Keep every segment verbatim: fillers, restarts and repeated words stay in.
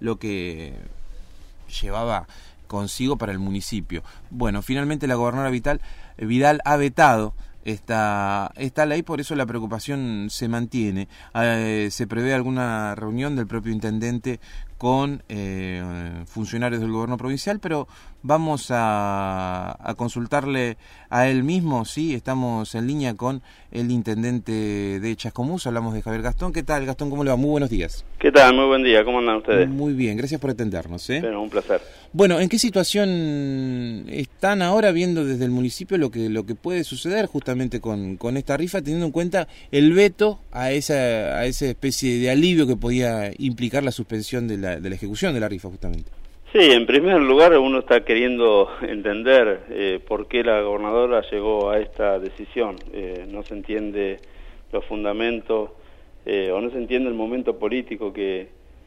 lo que llevaba consigo para el municipio. Bueno, finalmente la gobernadora Vidal, Vidal ha vetado esta, esta ley, por eso la preocupación se mantiene. Eh, se prevé alguna reunión del propio intendente con eh, funcionarios del gobierno provincial, pero vamos a, a consultarle a él mismo. Sí, estamos en línea con el intendente de Chascomús, hablamos de Javier Gastón. ¿Qué tal, Gastón? ¿Cómo le va? Muy buenos días. ¿Qué tal? Muy buen día. ¿Cómo andan ustedes? Muy bien, gracias por atendernos. ¿eh? Bueno, un placer. Bueno, ¿en qué situación están ahora viendo desde el municipio lo que lo que puede suceder justamente con, con esta rifa, teniendo en cuenta el veto a esa a esa especie de alivio que podía implicar la suspensión de la, de la ejecución de la rifa justamente? Sí, en primer lugar uno está queriendo entender eh, por qué la gobernadora llegó a esta decisión. Eh, no se entiende los fundamentos eh, o no se entiende el momento político que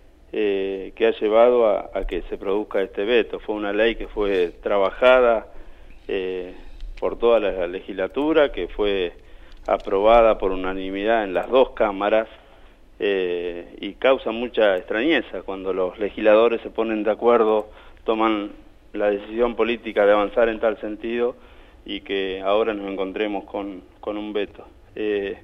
Eh, que ha llevado a, a que se produzca este veto. Fue una ley que fue trabajada eh, por toda la legislatura, que fue aprobada por unanimidad en las dos cámaras eh, y causa mucha extrañeza cuando los legisladores se ponen de acuerdo, toman la decisión política de avanzar en tal sentido y que ahora nos encontremos con, con un veto. Eh,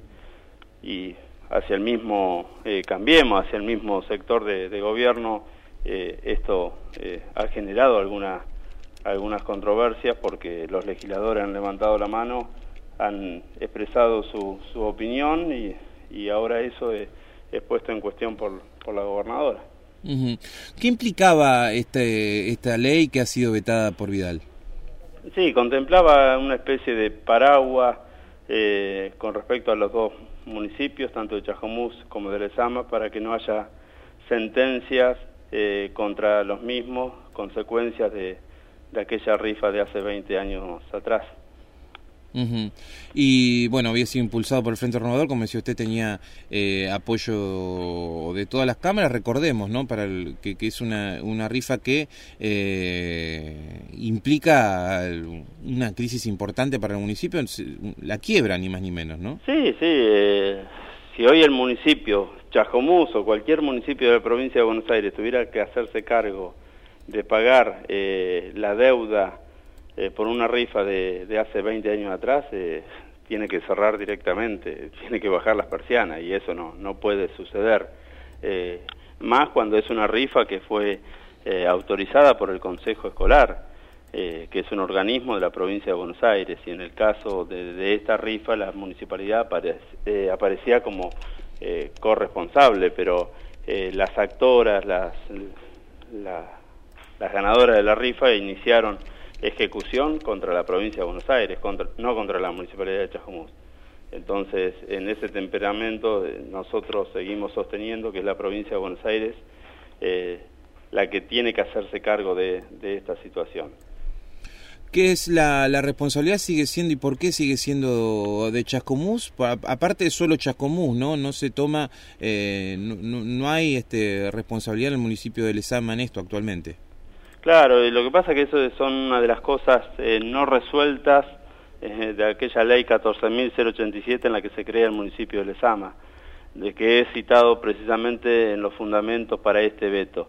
y hacia el mismo, eh, cambiemos, hacia el mismo sector de, de gobierno, eh, esto eh, ha generado alguna, algunas controversias porque los legisladores han levantado la mano, han expresado su, su opinión y, y ahora eso es, es puesto en cuestión por, por la gobernadora. Uh-huh. ¿Qué implicaba este, esta ley que ha sido vetada por Vidal? Sí, contemplaba una especie de paraguas eh, con respecto a los dos municipios, tanto de Chascomús como de Lezama, para que no haya sentencias eh, contra los mismos, consecuencias de, de aquella rifa de hace veinte años atrás. Uh-huh. Y bueno, había sido impulsado por el Frente Renovador, como decía usted, tenía eh, apoyo de todas las cámaras, recordemos, ¿no? Para el, que, que es una, una rifa que eh, implica una crisis importante para el municipio, la quiebra ni más ni menos, ¿no? Sí, sí, eh, si hoy el municipio, Chascomús o cualquier municipio de la provincia de Buenos Aires tuviera que hacerse cargo de pagar eh, la deuda Eh, por una rifa de, de hace veinte años atrás, eh, tiene que cerrar directamente, tiene que bajar las persianas y eso no, no puede suceder. Eh, más cuando es una rifa que fue eh, autorizada por el Consejo Escolar, eh, que es un organismo de la provincia de Buenos Aires, y en el caso de, de esta rifa la municipalidad apare, eh, aparecía como eh, corresponsable, pero eh, las actoras, las, la, las ganadoras de la rifa iniciaron ejecución contra la provincia de Buenos Aires, contra, no contra la municipalidad de Chascomús. Entonces, en ese temperamento, eh, nosotros seguimos sosteniendo que es la provincia de Buenos Aires eh, la que tiene que hacerse cargo de, de esta situación. ¿Qué es la, la responsabilidad sigue siendo y por qué sigue siendo de Chascomús? Aparte de solo Chascomús, ¿no? No se toma, eh, no, no, no hay este, responsabilidad en el municipio de Lezama en esto actualmente. Claro, y lo que pasa es que eso son una de las cosas eh, no resueltas eh, de aquella ley catorce mil ochenta y siete en la que se crea el municipio de Lezama, de que he citado precisamente en los fundamentos para este veto.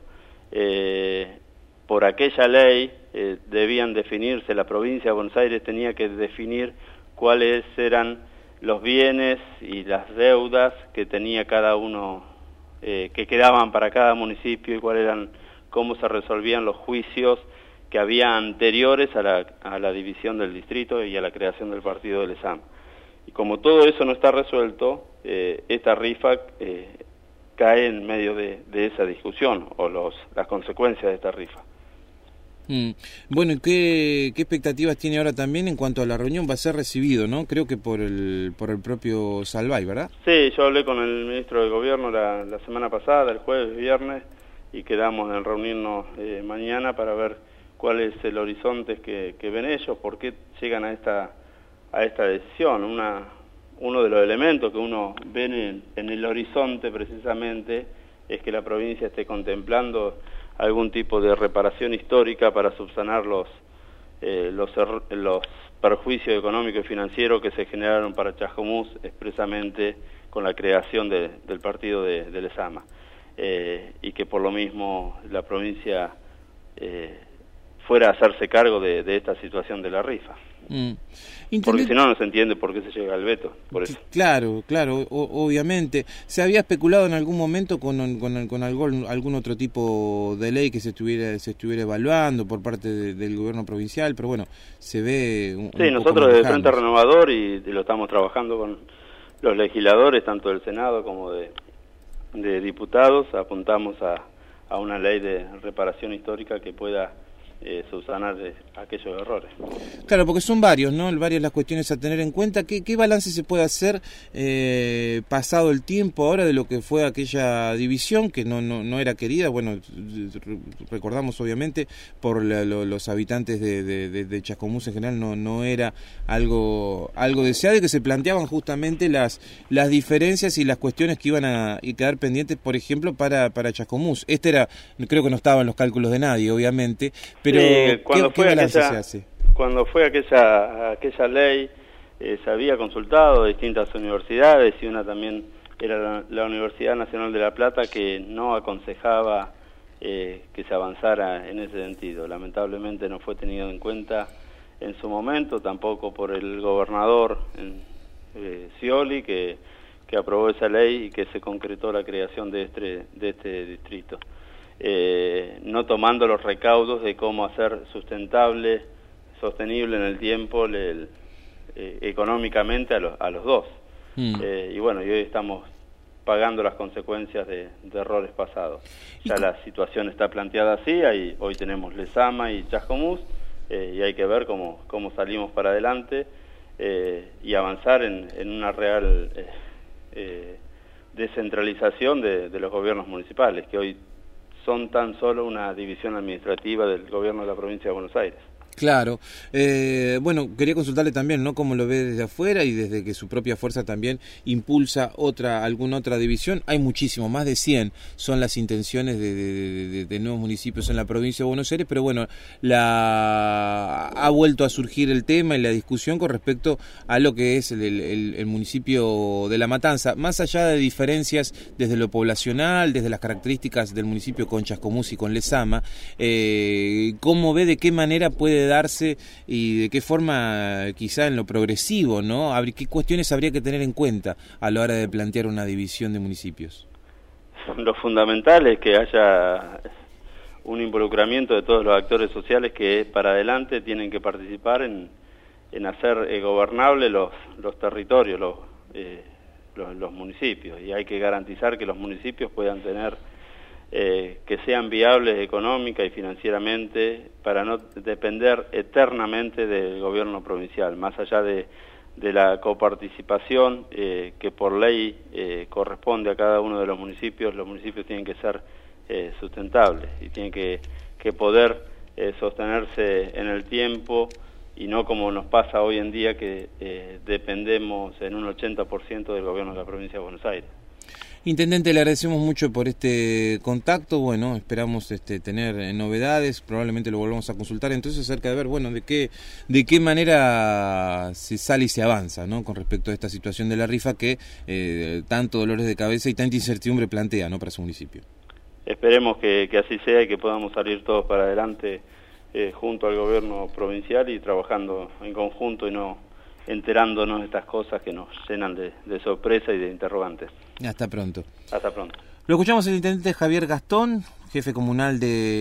Eh, por aquella ley eh, debían definirse, la provincia de Buenos Aires tenía que definir cuáles eran los bienes y las deudas que tenía cada uno, eh, que quedaban para cada municipio y cuáles eran, cómo se resolvían los juicios que había anteriores a la, a la división del distrito y a la creación del partido de Lezama. Y como todo eso no está resuelto, eh, esta rifa eh, cae en medio de, de esa discusión o los, las consecuencias de esta rifa. Mm. Bueno, ¿qué, ¿qué expectativas tiene ahora también en cuanto a la reunión? Va a ser recibido, ¿no? Creo que por el por el propio Salvay, ¿verdad? Sí, yo hablé con el ministro de Gobierno la, la semana pasada, el jueves, viernes, y quedamos en reunirnos eh, mañana para ver cuál es el horizonte que, que ven ellos, por qué llegan a esta a esta decisión. Una, uno de los elementos que uno ve en, en el horizonte precisamente es que la provincia esté contemplando algún tipo de reparación histórica para subsanar los, eh, los, los perjuicios económicos y financieros que se generaron para Chascomús expresamente con la creación de, del partido de, de Lezama. eh, y que por lo mismo la provincia eh, fuera a hacerse cargo de, de esta situación de la rifa. Mm. Porque si no, no se entiende por qué se llega al veto, por eso. Claro, claro, o, obviamente. ¿Se había especulado en algún momento con, con, con algún, algún otro tipo de ley que se estuviera se estuviera evaluando por parte de, del gobierno provincial? Pero bueno, se ve un, Sí, un nosotros desde el Frente Renovador y, y lo estamos trabajando con los legisladores, tanto del Senado como de, de diputados, apuntamos a, a una ley de reparación histórica que pueda Eh, subsanar de aquellos errores. Claro, porque son varios, ¿no? Varias las cuestiones a tener en cuenta. ¿Qué, qué balance se puede hacer eh, pasado el tiempo ahora de lo que fue aquella división que no no, no era querida? Bueno, recordamos obviamente por la, lo, los habitantes de, de, de, de Chascomús en general no no era algo algo deseado y que se planteaban justamente las las diferencias y las cuestiones que iban a quedar pendientes, por ejemplo, para para Chascomús. Este era, creo que no estaba en los cálculos de nadie, obviamente. Pero, sí, cuando, ¿qué, fue qué balance aquella, se hace? cuando fue aquella aquella ley, eh, se había consultado a distintas universidades y una también era la, la Universidad Nacional de La Plata, que no aconsejaba eh, que se avanzara en ese sentido. Lamentablemente no fue tenido en cuenta en su momento, tampoco por el gobernador en, eh, Scioli, que, que aprobó esa ley y que se concretó la creación de este, de este distrito. Eh, no tomando los recaudos de cómo hacer sustentable, sostenible en el tiempo, el, eh, económicamente a los, a los dos. Mm. Eh, y bueno, y hoy estamos pagando las consecuencias de, de errores pasados. Ya la situación está planteada así, ahí, hoy tenemos Lezama y Chascomús, eh, y hay que ver cómo, cómo salimos para adelante eh, y avanzar en, en una real eh, eh, descentralización de, de los gobiernos municipales, que hoy son tan solo una división administrativa del gobierno de la provincia de Buenos Aires. Claro. Eh, bueno, quería consultarle también, ¿no?, cómo lo ve desde afuera y desde que su propia fuerza también impulsa otra alguna otra división. Hay muchísimo, más de cien son las intenciones de, de, de, de nuevos municipios en la provincia de Buenos Aires, pero bueno, la ha vuelto a surgir el tema y la discusión con respecto a lo que es el, el, el municipio de La Matanza, más allá de diferencias desde lo poblacional, desde las características del municipio con Chascomús y con Lezama. Eh, ¿Cómo ve de qué manera puede darse y de qué forma, quizá en lo progresivo, ¿no? ¿Qué cuestiones habría que tener en cuenta a la hora de plantear una división de municipios? Lo fundamental es que haya un involucramiento de todos los actores sociales que para adelante tienen que participar en, en hacer eh, gobernables los, los territorios, los, eh, los, los municipios, y hay que garantizar que los municipios puedan tener Eh, que sean viables económica y financieramente para no depender eternamente del gobierno provincial, más allá de, de la coparticipación eh, que por ley eh, corresponde a cada uno de los municipios. Los municipios tienen que ser eh, sustentables y tienen que, que poder eh, sostenerse en el tiempo y no como nos pasa hoy en día que eh, dependemos en un ochenta por ciento del gobierno de la provincia de Buenos Aires. Intendente, le agradecemos mucho por este contacto. Bueno, esperamos este, tener novedades, probablemente lo volvamos a consultar entonces acerca de ver, bueno, de qué de qué manera se sale y se avanza, ¿no?, con respecto a esta situación de la rifa que eh, tanto dolores de cabeza y tanta incertidumbre plantea, ¿no?, para su municipio. Esperemos que, que así sea y que podamos salir todos para adelante eh, junto al gobierno provincial y trabajando en conjunto y no enterándonos de estas cosas que nos llenan de, de sorpresa y de interrogantes. Hasta pronto. Hasta pronto. Lo escuchamos el intendente Javier Gastón, jefe comunal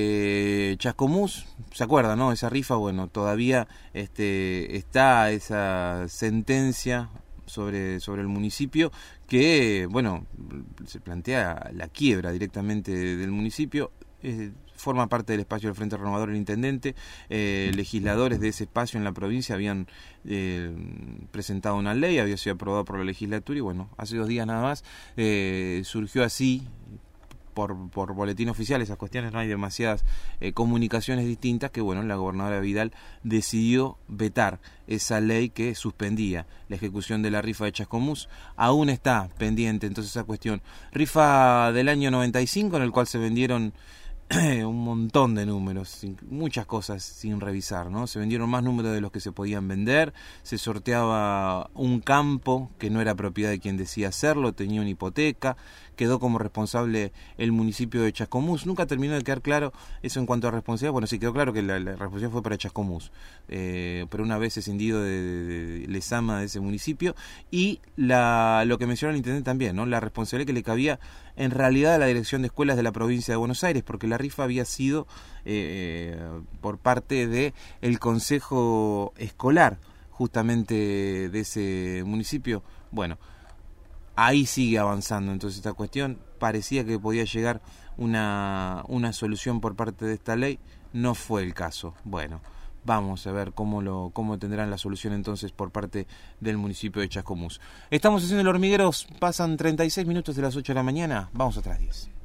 de Chascomús. ¿Se acuerda, no? Esa rifa, bueno, todavía este, está esa sentencia sobre, sobre el municipio que, bueno, se plantea la quiebra directamente del municipio. Eh, forma parte del espacio del Frente Renovador el intendente. Eh, legisladores de ese espacio en la provincia habían eh, presentado una ley, había sido aprobada por la legislatura y bueno, hace dos días nada más eh, surgió así por, por boletín oficial esas cuestiones, no hay demasiadas eh, comunicaciones distintas, que bueno, la gobernadora Vidal decidió vetar esa ley que suspendía la ejecución de la rifa de Chascomús. Aún está pendiente entonces esa cuestión. Rifa del año noventa y cinco en el cual se vendieron un montón de números, muchas cosas sin revisar, ¿no? Se vendieron más números de los que se podían vender, se sorteaba un campo que no era propiedad de quien decía hacerlo, tenía una hipoteca, quedó como responsable el municipio de Chascomús. Nunca terminó de quedar claro eso en cuanto a responsabilidad. Bueno, sí quedó claro que la, la responsabilidad fue para Chascomús, eh, pero una vez escindido de, de, de Lezama de ese municipio, y la, lo que mencionó el intendente también, ¿no? La responsabilidad que le cabía en realidad a la Dirección de Escuelas de la provincia de Buenos Aires, porque la rifa había sido eh, por parte de el Consejo Escolar justamente de ese municipio. Bueno, ahí sigue avanzando entonces esta cuestión. Parecía que podía llegar una, una solución por parte de esta ley, no fue el caso. Bueno, vamos a ver cómo lo cómo tendrán la solución entonces por parte del municipio de Chascomús. Estamos haciendo el hormiguero, pasan treinta y seis minutos de las ocho de la mañana, vamos atrás diez.